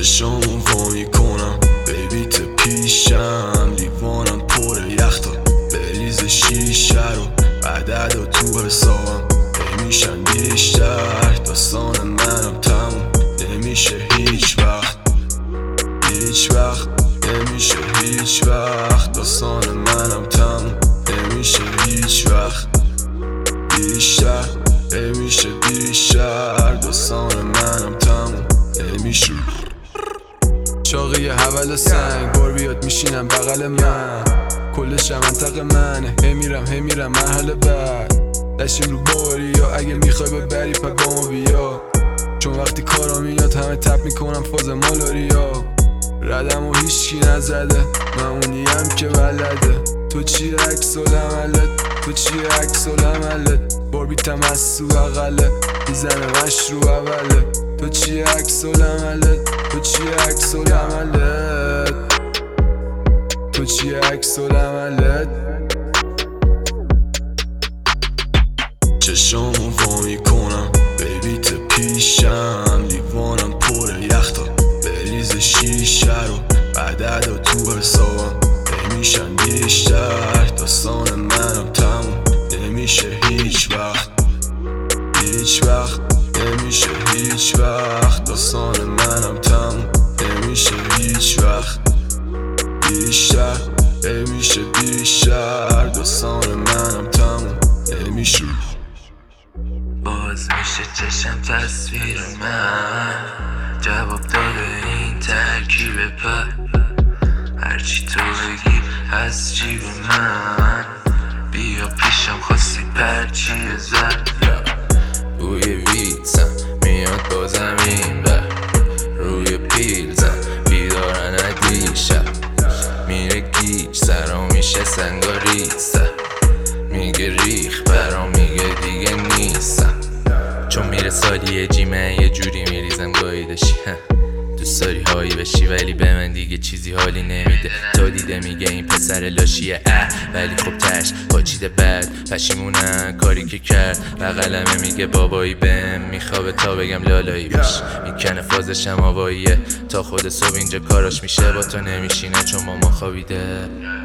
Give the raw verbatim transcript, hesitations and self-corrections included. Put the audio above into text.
چشامو وا میکنم بیبیت پیشم، لیوانم پر یختا بریز شیشه رو عددا تو حسابم نمیشن بیشتر، داستان منم تموم نمیشه هیچ وقت، هیچ وقت نمیشه هیچ وقت، داستان منم تموم نمیشه هیچ وقت بیشتر، نمیشه بیشتر، داستان منم تموم نمیشه. چاقی حول سنگ بار بیاد میشینم بغل من، کلش منطقه منه، همیرم همیرم مرحله بعد دشتیم رو باری، یا اگه میخوای ببری پا با ما بیا، چون وقتی کارا میاد همه تپ میکنم فاز مالاریا، ردم و هیچکی نزده من اونیم که بلده، تو چی عکس العملت، تو چی عکس العملت، باربیتم از تو بغله میزنه مشروع اوله، تو چی عکس العملت، تو چی عکس العملت، تو چی عکس العملت. چشامو وا میکنم بیبیت پیشم، لیوانم پر یختا بریز شیشه رو عددا تو حسابم نمیشن بیشتر، داستان منم تموم نمیشه هیچ وقت، هیچ وقت نمیشه هیچ وقت، داستان منم تموم نمیشه هیچ وقت بیشتر، نمیشه بیشتر، داستان منم تموم نمیشه. باز میشه چشم تصویر من، جواب داده این ترکیب پر، هرچی تو بگی از جیب من، بیا پیشم خواستی پرچیه زد، بوی ویتسم میاد با زمین بر روی پیلزم بیدارن دیشب، میره گیج سرا میشه سنگاریسه، میگه ریخ برام میگه دیگه نیستم، چون میره سالیه جی من یه جوری میریزم گاهی داشی دوست داری هایی بشی ولی به من دیگه چیزی حالی نمیده، تا دیده میگه این پسر لاشیه اه، ولی خب تش پاچیده بد پشیمونم کاری که کرد، و قلمه میگه بابایی بهم میخوابه تا بگم لالایی بش، میکنه فازشم آواییه تا خود صبح اینجا کاراش میشه با تو نمیشینه چون ماما خوابیده.